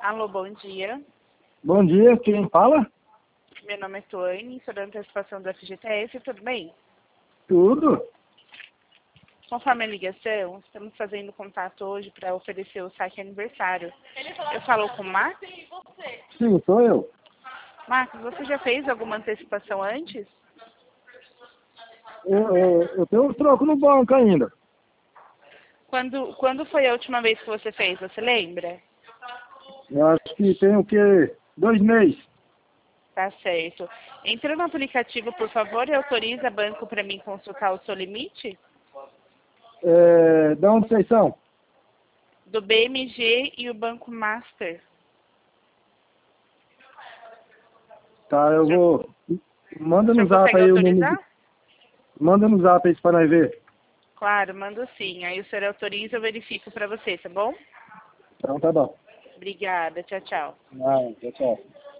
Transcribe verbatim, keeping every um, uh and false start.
Alô, bom dia. Bom dia, quem fala? Meu nome é Tuane, sou da antecipação do F G T S, tudo bem? Tudo. Conforme a ligação, estamos fazendo contato hoje para oferecer o saque aniversário. Eu falo com o Marcos? Sim, sou eu. Marcos, você já fez alguma antecipação antes? Eu, eu, eu tenho um troco no banco ainda. Quando, quando foi a última vez que você fez, você lembra? Eu acho que tem o quê? Dois meses. Tá certo. Entra no aplicativo, por favor, e autoriza banco para mim consultar o seu limite? É, da onde vocês são? Do B M G e o Banco Master. Tá, eu vou... Manda O no senhor zap consegue aí o número... autorizar? Manda no zap aí para nós ver. Claro, mando sim. Aí o senhor autoriza, eu verifico para você, tá bom? Então tá bom. Obrigada. Tchau, tchau. Ah, tchau, tchau.